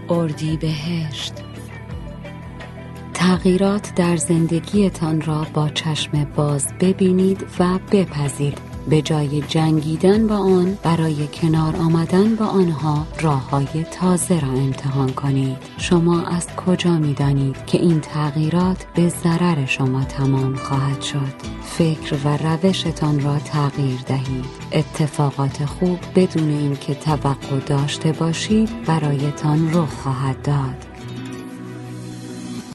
اردیبهشت. تغییرات در زندگیتان را با چشم باز ببینید و بپذیرید. به جای جنگیدن با آن، برای کنار آمدن با آنها راه‌های تازه را امتحان کنید. شما از کجا می‌دانید که این تغییرات به ضرر شما تمام خواهد شد؟ فکر و روشتان را تغییر دهید. اتفاقات خوب بدون اینکه توقع داشته باشید برایتان رخ خواهد داد.